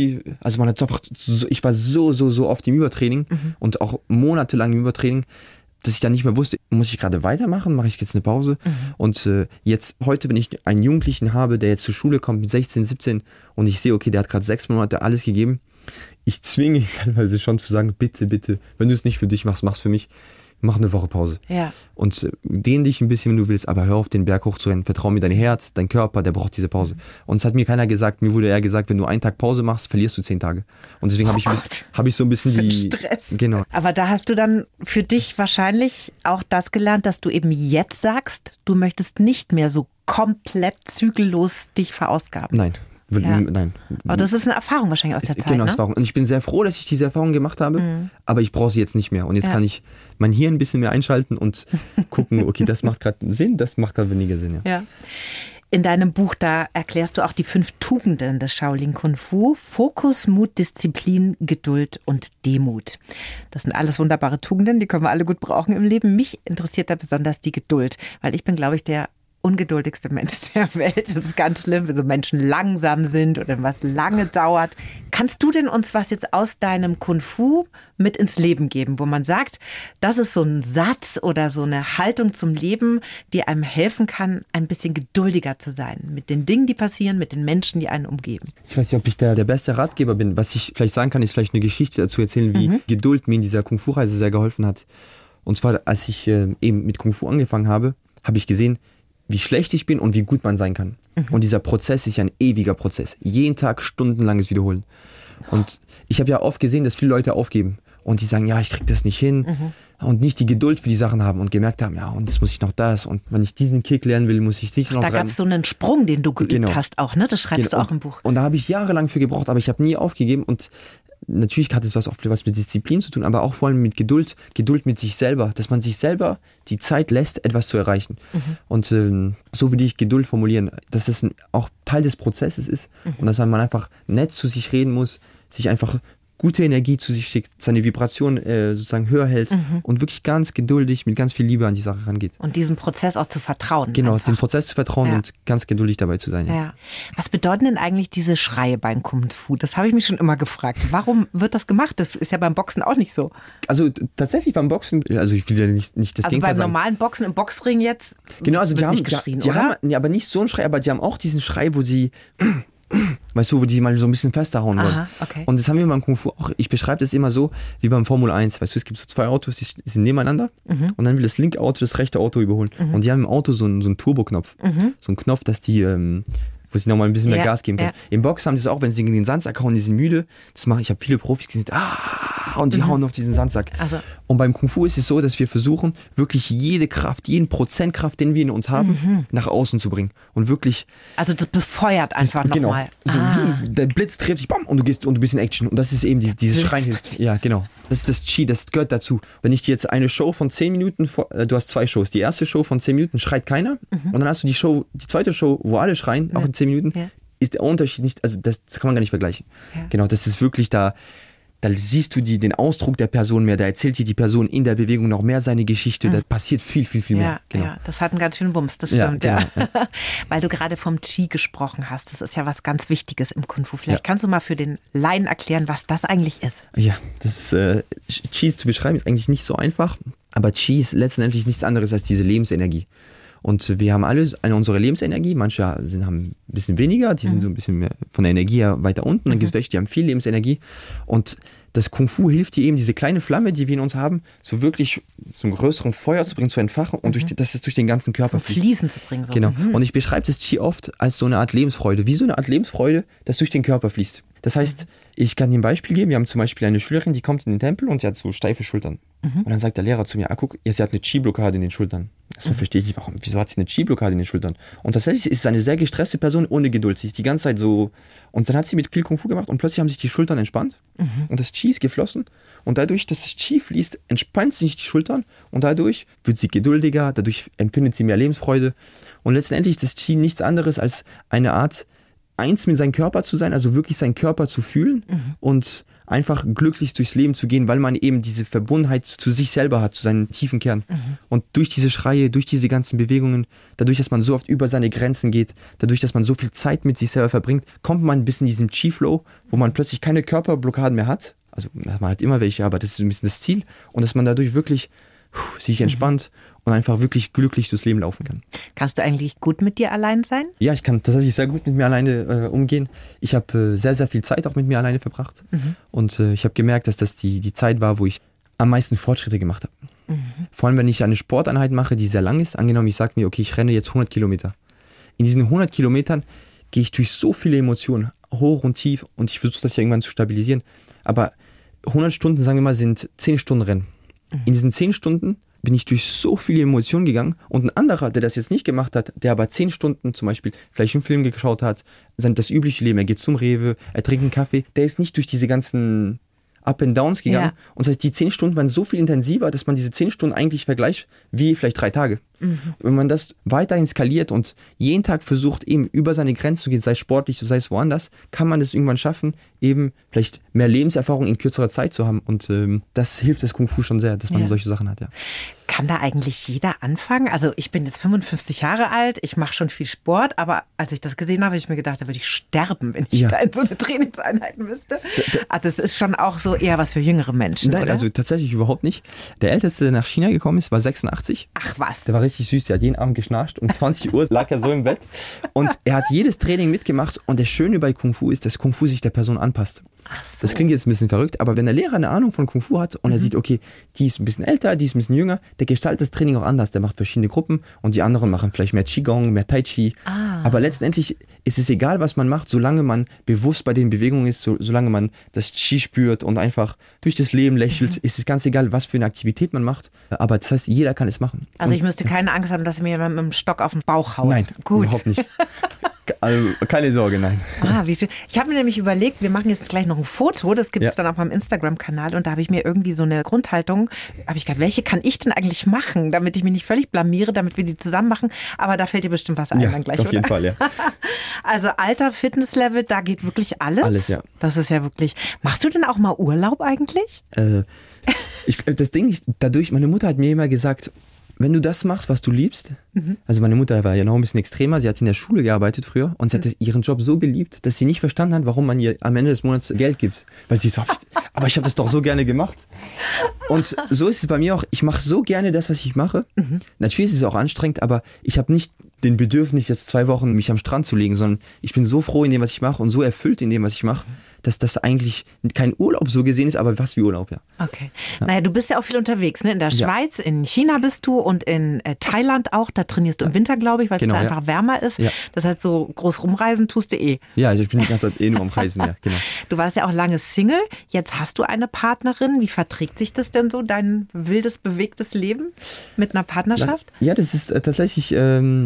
man hat einfach, ich war so oft im Übertraining und auch monatelang im Übertraining, dass ich dann nicht mehr wusste, muss ich gerade weitermachen, mache ich jetzt eine Pause? Und heute, wenn ich einen Jugendlichen habe, der jetzt zur Schule kommt mit 16, 17 und ich sehe, okay, der hat gerade 6 Monate alles gegeben, ich zwinge ihn teilweise schon zu sagen, bitte, wenn du es nicht für dich machst, mach's für mich, mach eine Woche Pause. Ja. Und dehn dich ein bisschen, wenn du willst, aber hör auf, den Berg hochzurennen, vertrau mir dein Herz, dein Körper, der braucht diese Pause. Und es hat mir keiner gesagt, mir wurde eher gesagt, wenn du einen Tag Pause machst, verlierst du 10 Tage. Und deswegen habe ich so ein bisschen die Stress. Genau. Aber da hast du dann für dich wahrscheinlich auch das gelernt, dass du eben jetzt sagst, du möchtest nicht mehr so komplett zügellos dich verausgaben. Nein. Nein. Aber das ist eine Erfahrung wahrscheinlich aus der Zeit, genau, ne? Erfahrung. Und ich bin sehr froh, dass ich diese Erfahrung gemacht habe, aber ich brauche sie jetzt nicht mehr. Und jetzt kann ich mein Hirn ein bisschen mehr einschalten und gucken, okay, das macht gerade Sinn, das macht gerade weniger Sinn. Ja. In deinem Buch, da erklärst du auch die 5 Tugenden des Shaolin Kung Fu. Fokus, Mut, Disziplin, Geduld und Demut. Das sind alles wunderbare Tugenden, die können wir alle gut brauchen im Leben. Mich interessiert da besonders die Geduld, weil ich bin, glaube ich, der ungeduldigste Mensch der Welt. Das ist ganz schlimm, wenn so Menschen langsam sind oder was lange dauert. Kannst du denn uns was jetzt aus deinem Kung Fu mit ins Leben geben, wo man sagt, das ist so ein Satz oder so eine Haltung zum Leben, die einem helfen kann, ein bisschen geduldiger zu sein mit den Dingen, die passieren, mit den Menschen, die einen umgeben? Ich weiß nicht, ob ich der beste Ratgeber bin. Was ich vielleicht sagen kann, ist vielleicht eine Geschichte dazu erzählen, wie Geduld mir in dieser Kung Fu-Reise sehr geholfen hat. Und zwar, als ich eben mit Kung Fu angefangen habe, habe ich gesehen, wie schlecht ich bin und wie gut man sein kann. Und dieser Prozess ist ja ein ewiger Prozess. Jeden Tag stundenlanges Wiederholen. Und ich habe ja oft gesehen, dass viele Leute aufgeben und die sagen, ja, ich krieg das nicht hin und nicht die Geduld für die Sachen haben und gemerkt haben, ja, und jetzt muss ich noch das und wenn ich diesen Kick lernen will, muss ich sicher noch da gab es so einen Sprung, den du geübt hast auch, ne? Das schreibst du auch im Buch. Und da habe ich jahrelang für gebraucht, aber ich habe nie aufgegeben und natürlich hat es oft was mit Disziplin zu tun, aber auch vor allem mit Geduld mit sich selber, dass man sich selber die Zeit lässt, etwas zu erreichen. Und so würde ich Geduld formulieren, dass es auch Teil des Prozesses ist und dass man einfach nett zu sich reden muss, sich einfach gute Energie zu sich schickt, seine Vibration sozusagen höher hält und wirklich ganz geduldig mit ganz viel Liebe an die Sache rangeht. Und diesem Prozess auch zu vertrauen. Genau, einfach. dem Prozess zu vertrauen und ganz geduldig dabei zu sein. Ja. Was bedeuten denn eigentlich diese Schreie beim Kung Fu? Das habe ich mich schon immer gefragt. Warum wird das gemacht? Das ist ja beim Boxen auch nicht so. Also tatsächlich beim Boxen, also ich will ja nicht das Gegenteil beim normalen Boxen im Boxring jetzt genau, also wird nicht geschrien, oder? Haben aber nicht so einen Schrei, aber die haben auch diesen Schrei, wo sie weißt du, wo die mal so ein bisschen fester hauen wollen. Aha, okay. Und das haben wir beim Kung Fu auch. Ich beschreibe das immer so wie beim Formel 1. Weißt du, es gibt so 2 Autos, die sind nebeneinander und dann will das linke Auto das rechte Auto überholen. Und die haben im Auto so einen Turboknopf. So einen Knopf, dass die wo sie nochmal ein bisschen mehr Gas geben können. Im Box haben die das auch, wenn sie gegen den Sandsack hauen, die sind müde. Das mache ich. habe viele Profis gesehen, und die hauen auf diesen Sandsack. Also. Und beim Kung Fu ist es so, dass wir versuchen, wirklich jede Kraft, jeden Prozent Kraft, den wir in uns haben, nach außen zu bringen. Und wirklich. Also das befeuert einfach nochmal. So wie der Blitz trifft dich, bam, und du bist in Action. Und das ist eben dieses Schreien. Ja, genau. Das ist das Qi, das gehört dazu. Wenn ich dir jetzt eine Show von 10 Minuten, du hast 2 Shows. Die erste Show von 10 Minuten schreit keiner. Und dann hast du die zweite Show, wo alle schreien, auch in 10 Minuten, ist der Unterschied nicht, also das kann man gar nicht vergleichen. Ja. Genau, das ist wirklich da siehst du den Ausdruck der Person mehr, da erzählt dir die Person in der Bewegung noch mehr seine Geschichte, da passiert viel mehr. Genau. Ja, das hat einen ganz schönen Bums, das stimmt. Ja, genau, ja. Weil du gerade vom Qi gesprochen hast, das ist ja was ganz Wichtiges im Kung Fu. Vielleicht kannst du mal für den Laien erklären, was das eigentlich ist. Ja, Qi zu beschreiben ist eigentlich nicht so einfach, aber Qi ist letztendlich nichts anderes als diese Lebensenergie. Und wir haben alle unsere Lebensenergie, manche haben ein bisschen weniger, die sind so ein bisschen mehr von der Energie her weiter unten, dann gibt es welche, die haben viel Lebensenergie und das Kung Fu hilft dir eben, diese kleine Flamme, die wir in uns haben, so wirklich zum größeren Feuer zu bringen, zu entfachen und dass es durch den ganzen Körper fließt. Fließen zu bringen. So. Genau. Und ich beschreibe das Qi oft als so eine Art Lebensfreude, wie so eine Art Lebensfreude, das durch den Körper fließt. Das heißt, ich kann dir ein Beispiel geben, wir haben zum Beispiel eine Schülerin, die kommt in den Tempel und sie hat so steife Schultern. Und dann sagt der Lehrer zu mir, guck, sie hat eine Qi-Blockade in den Schultern. Erstmal verstehe ich nicht, wieso hat sie eine Qi-Blockade in den Schultern? Und tatsächlich ist es eine sehr gestresste Person ohne Geduld. Sie ist die ganze Zeit so. Und dann hat sie mit viel Kung Fu gemacht und plötzlich haben sich die Schultern entspannt und das Qi ist geflossen. Und dadurch, dass das Qi fließt, entspannt sich die Schultern und dadurch wird sie geduldiger, dadurch empfindet sie mehr Lebensfreude. Und letztendlich ist das Qi nichts anderes als eine Art, eins mit seinem Körper zu sein, also wirklich seinen Körper zu fühlen und einfach glücklich durchs Leben zu gehen, weil man eben diese Verbundenheit zu sich selber hat, zu seinem tiefen Kern. Und durch diese Schreie, durch diese ganzen Bewegungen, dadurch, dass man so oft über seine Grenzen geht, dadurch, dass man so viel Zeit mit sich selber verbringt, kommt man ein bisschen in diesen Qi-Flow, wo man plötzlich keine Körperblockaden mehr hat. Also man hat immer welche, aber das ist ein bisschen das Ziel. Und dass man dadurch wirklich sich entspannt und einfach wirklich glücklich durchs Leben laufen kann. Kannst du eigentlich gut mit dir allein sein? Ja, ich kann tatsächlich sehr gut mit mir alleine umgehen. Ich habe sehr, sehr viel Zeit auch mit mir alleine verbracht. Und ich habe gemerkt, dass das die Zeit war, wo ich am meisten Fortschritte gemacht habe. Vor allem, wenn ich eine Sporteinheit mache, die sehr lang ist. Angenommen, ich sage mir, okay, ich renne jetzt 100 Kilometer. In diesen 100 Kilometern gehe ich durch so viele Emotionen, hoch und tief, und ich versuche das ja irgendwann zu stabilisieren. Aber 100 Stunden, sagen wir mal, sind 10 Stunden Rennen. In diesen 10 Stunden bin ich durch so viele Emotionen gegangen, und ein anderer, der das jetzt nicht gemacht hat, der aber 10 Stunden zum Beispiel vielleicht einen Film geschaut hat, das übliche Leben, er geht zum Rewe, er trinkt einen Kaffee, der ist nicht durch diese ganzen Up and Downs gegangen. Ja. Und das heißt, die 10 Stunden waren so viel intensiver, dass man diese 10 Stunden eigentlich vergleicht wie vielleicht 3 Tage. Wenn man das weiterhin skaliert und jeden Tag versucht, eben über seine Grenzen zu gehen, sei es sportlich, sei es woanders, kann man das irgendwann schaffen, eben vielleicht mehr Lebenserfahrung in kürzerer Zeit zu haben. Und das hilft das Kung Fu schon sehr, dass man solche Sachen hat. Ja. Kann da eigentlich jeder anfangen? Also ich bin jetzt 55 Jahre alt, ich mache schon viel Sport, aber als ich das gesehen habe, habe ich mir gedacht, da würde ich sterben, wenn ich da in so eine Trainingseinheit müsste. Also das ist schon auch so eher was für jüngere Menschen, Nein, oder? Also tatsächlich überhaupt nicht. Der Älteste, der nach China gekommen ist, war 86. Ach was. Der war richtig süß, der hat jeden Abend geschnarcht. Um 20 Uhr lag er so im Bett. Und er hat jedes Training mitgemacht. Und das Schöne bei Kung Fu ist, dass Kung Fu sich der Person anpasst. Ach so. Das klingt jetzt ein bisschen verrückt, aber wenn der Lehrer eine Ahnung von Kung Fu hat und er sieht, okay, die ist ein bisschen älter, die ist ein bisschen jünger, der gestaltet das Training auch anders. Der macht verschiedene Gruppen und die anderen machen vielleicht mehr Qigong, mehr Tai Chi. Aber letztendlich ist es egal, was man macht, solange man bewusst bei den Bewegungen ist, solange man das Qi spürt und einfach durch das Leben lächelt, ist es ganz egal, was für eine Aktivität man macht. Aber das heißt, jeder kann es machen. Also ich müsste keine Angst haben, dass mir jemand mit dem Stock auf den Bauch haut. Nein, gut. Überhaupt nicht. Also keine Sorge, nein. Wie schön. Ich habe mir nämlich überlegt, wir machen jetzt gleich noch ein Foto, das gibt es dann auf meinem Instagram-Kanal, und da habe ich mir irgendwie so eine Grundhaltung, habe ich gedacht, welche kann ich denn eigentlich machen, damit ich mich nicht völlig blamiere, damit wir die zusammen machen, aber da fällt dir bestimmt was ein dann gleich, auf jeden Fall, ja. Also Alter, Fitnesslevel, da geht wirklich alles? Alles, ja. Das ist ja wirklich, machst du denn auch mal Urlaub eigentlich? Das Ding ist, dadurch, meine Mutter hat mir immer gesagt, wenn du das machst, was du liebst, also meine Mutter war ja noch ein bisschen extremer, sie hat in der Schule gearbeitet früher und sie hat ihren Job so geliebt, dass sie nicht verstanden hat, warum man ihr am Ende des Monats Geld gibt. Weil sie so, aber ich habe das doch so gerne gemacht. Und so ist es bei mir auch, ich mache so gerne das, was ich mache. Natürlich ist es auch anstrengend, aber ich habe nicht den Bedürfnis, jetzt 2 Wochen mich am Strand zu legen, sondern ich bin so froh in dem, was ich mache und so erfüllt in dem, was ich mache, dass das eigentlich kein Urlaub so gesehen ist, aber was wie Urlaub, ja. Okay. Naja, du bist ja auch viel unterwegs, ne? In der Schweiz, in China bist du und in Thailand auch. Da trainierst du im Winter, glaube ich, weil es da einfach wärmer ist. Ja. Das heißt, so groß rumreisen tust du eh. Ja, ich bin die ganze Zeit nur am Reisen, ja, genau. Du warst ja auch lange Single. Jetzt hast du eine Partnerin. Wie verträgt sich das denn so, dein wildes, bewegtes Leben mit einer Partnerschaft? Ja, das ist tatsächlich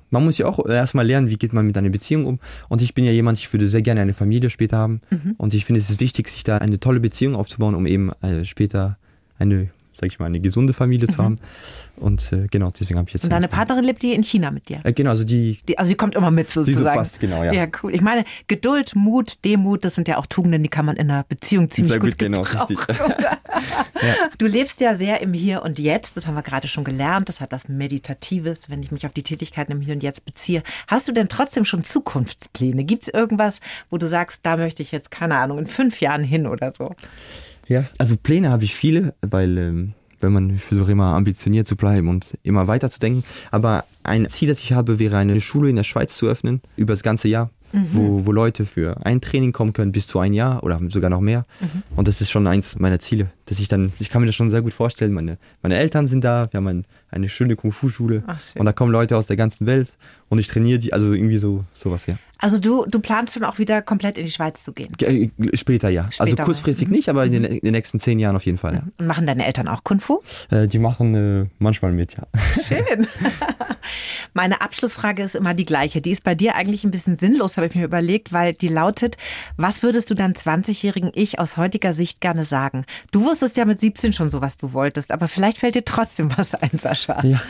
man muss ja auch erstmal lernen, wie geht man mit einer Beziehung um. Und ich bin ja jemand, ich würde sehr gerne eine Familie später haben. Und ich finde, es ist wichtig, sich da eine tolle Beziehung aufzubauen, um eben später eine gesunde Familie zu haben. Und genau, deswegen habe ich jetzt... Und deine Partnerin lebt die in China mit dir? Genau, also sie kommt immer mit sozusagen. Sie so fast, genau, ja. Ja, cool. Ich meine, Geduld, Mut, Demut, das sind ja auch Tugenden, die kann man in einer Beziehung ziemlich sehr gut genau, gebrauchen. richtig. Ja. Du lebst ja sehr im Hier und Jetzt, das haben wir gerade schon gelernt, das hat was Meditatives, wenn ich mich auf die Tätigkeiten im Hier und Jetzt beziehe. Hast du denn trotzdem schon Zukunftspläne? Gibt es irgendwas, wo du sagst, da möchte ich jetzt, keine Ahnung, in 5 Jahren hin oder so? Ja, also Pläne habe ich viele, weil... ich versuche immer ambitioniert zu bleiben und immer weiter zu denken. Aber ein Ziel, das ich habe, wäre eine Schule in der Schweiz zu öffnen, über das ganze Jahr, wo Leute für ein Training kommen können, bis zu 1 Jahr oder sogar noch mehr. Und das ist schon eins meiner Ziele, dass ich kann mir das schon sehr gut vorstellen. Meine Eltern sind da, wir haben eine schöne Kung-Fu-Schule und da kommen Leute aus der ganzen Welt und ich trainiere die, also irgendwie sowas, ja. Also du planst schon auch wieder komplett in die Schweiz zu gehen? Später, ja. Also kurzfristig nicht, aber in den nächsten 10 Jahren auf jeden Fall, ja. Und machen deine Eltern auch Kung Fu? Die machen manchmal mit, ja. Schön. Meine Abschlussfrage ist immer die gleiche. Die ist bei dir eigentlich ein bisschen sinnlos, habe ich mir überlegt, weil die lautet, was würdest du deinem 20-jährigen Ich aus heutiger Sicht gerne sagen? Du wusstest ja mit 17 schon so, was du wolltest, aber vielleicht fällt dir trotzdem was ein, Sascha. Ja.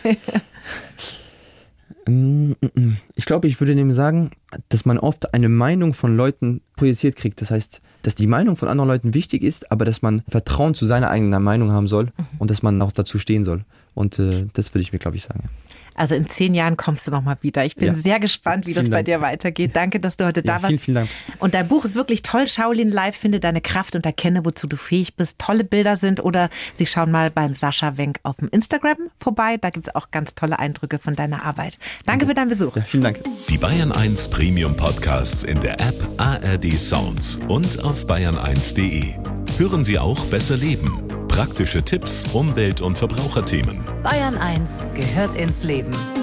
Ich glaube, ich würde nämlich sagen, dass man oft eine Meinung von Leuten projiziert kriegt. Das heißt, dass die Meinung von anderen Leuten wichtig ist, aber dass man Vertrauen zu seiner eigenen Meinung haben soll und dass man auch dazu stehen soll. Und das würde ich mir, glaube ich, sagen. Ja. Also in 10 Jahren kommst du nochmal wieder. Ich bin sehr gespannt, wie das bei dir weitergeht. Danke, dass du heute da warst. Vielen Dank. Und dein Buch ist wirklich toll. Shaolin Live, finde deine Kraft und erkenne, wozu du fähig bist. Tolle Bilder sind. Oder Sie schauen mal beim Sascha Wenk auf dem Instagram vorbei. Da gibt es auch ganz tolle Eindrücke von deiner Arbeit. Danke für deinen Besuch. Ja, vielen Dank. Die Bayern 1 Premium Podcasts in der App ARD Sounds und auf bayern1.de. Hören Sie auch Besser Leben. Praktische Tipps, Umwelt- und Verbraucherthemen. Bayern 1 gehört ins Leben.